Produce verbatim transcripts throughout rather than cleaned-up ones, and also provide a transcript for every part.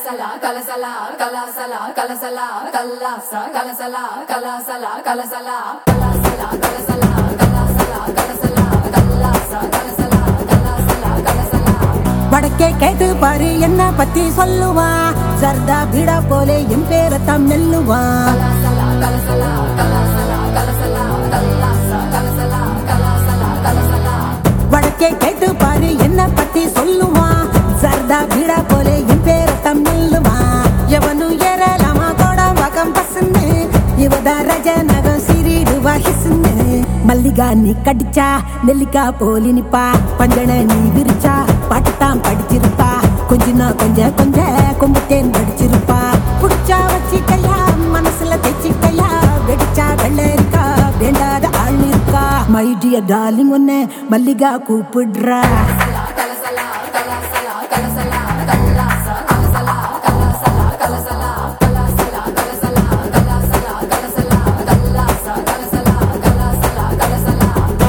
kalasala kalasala kalasala kalasala kalasa kalasala kalasala kalasala kalasala kalasala kalasala kalasala kalasa kalasala kalasala kalasala வடக்கே கேட்டு பாரு என்ன பத்தி சொல்லுவா சர்தா பீடா போலே என் பேரத்தாம் நெல்லுவா kalasala kalasala kalasala kalasala kalasa kalasala kalasala kalasala வடக்கே கேட்டு பாரு என்ன பத்தி சொல்லுவா சர்தா பீடா போலே என் பேரத்தாம் நெல்லுவா எவனு ஏறலாமா கோடா வகம் பசுன்னு இவதா ரஜநகம் சிறிடுவா ஹிசுன்னு மல்லிகா நீ கடிச்சா நெல்லிக்கா போலி நிப்பா பஞ்சன நீ விரிச்சா பாட்டுத்தான் படிச்சிருப்பா கொஞ்சனா கொஞ்ச கொஞ்ச கொம்புத்தேன் படிச்சிருப்பா புடிச்சா வச்சிக்கையா மனசுல தைச்சிக்கையா வெடிச்சா வெள்ளரிக்கா வேண்டாத ஆள் இருக்கா மை டியர் டார்லிங் உன்னை மல்லிகா கூப்பிடுறா kalasala kalasala kalasala kalasa kalasala kalasala kalasala kalasala kalasala kalasala kalasala kalasa kalasala kalasala kalasala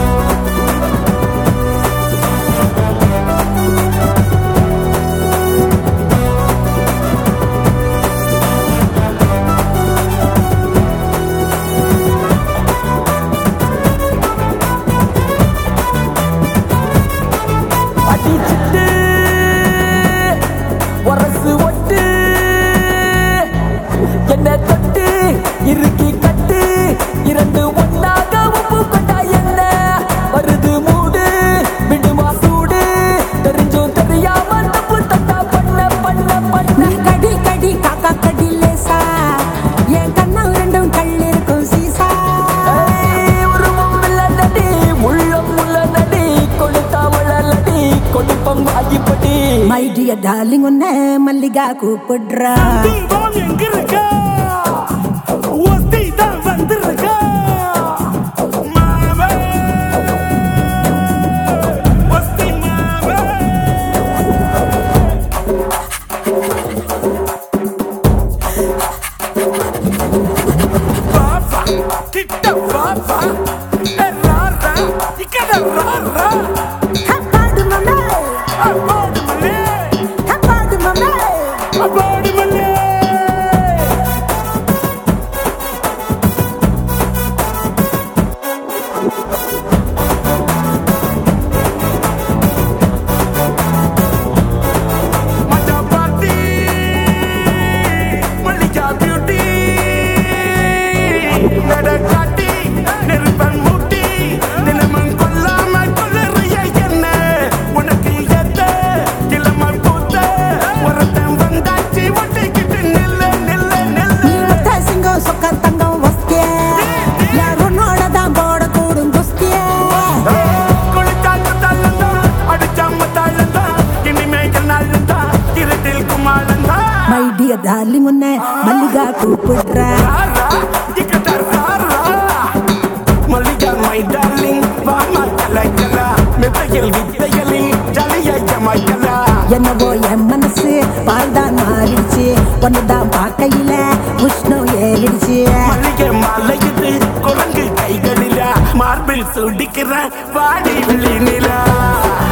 அடிச்சிட்டு வரசு ஒட்டு என்ன தொட்டு இறுக்கி கட்டு இரண்டு ஒன்னாக உப்பு கொண்டா என்ன வருது மூடு விடுமா சூடு தெரிஞ்சும் தெரியாம தப்பு தட்டா பண்ண பண்ண பண்ண நீ கடி கடி காக்கா கடி லேசா என் கண்ணா ரெண்டும் கல்லிருக்கும் சீசா ஏய், உருவம் இல்லடி உள்ளம் உள்ளடி கொடுத்தா வளலடி கொடுப்பம் ஆகிப்படி மை டியர் டார்லிங் உன்னை மல்லிகா கூப்பிடுறா தீபம் எங்க இருக்கா ஒத்தி தான் வந்திருக்கா மாவே ஒத்தி மாவே பாபா கிட்ட பாபா ராரா இக்கட ராரா ஹப்பாடு மம்மே அப்பாடு மல்லே ஹப்பாடு மம்மே அப்பாடு மல்லே மச்சா பார்ட்டி மல்லிகா பியூட்டி நடக்காட்டி நெருப்பன் மூட்டி தினமும் கொல்லாம கொள்ளறிய என்ன உனக்கு எத்த கிளமல் பூத்த ஒருத்தன் வந்தாச்சு ஒட்டிக்கிட்டு நில்ல நில்ல நீ நில்ல ஒத்த சிங்கம் சொக்க தங்கம் வஸ்திய யாருன்னோட தான் போட கூடும் குஸ்திய குளிச்சாங்க தள்ளந்தா அடிச்சாம தாழந்தா இனிமேல் நாளந்தா இருட்டில் குமாலந்தா மை டியர் டார்லிங் உன்னை மல்லிகா கூப்பிடுறா ராரா இக்கட ராரா மல்லிகா மை டார்லிங் வாமா கலக்கலா மெத்தையில் வித்தைகளில் ஜலிய ஜமாய்க்கலா என்னவோ என் மனசு பால்தான் மாறிடுச்சு ஒன்னுதான் பார்க்கையில உஷ்ணம் ஏறிடுச்சு மல்லிகை மலையுது குரங்கு கைகளில மார்பில் சுடிக்கிற வாடி விழி நிலா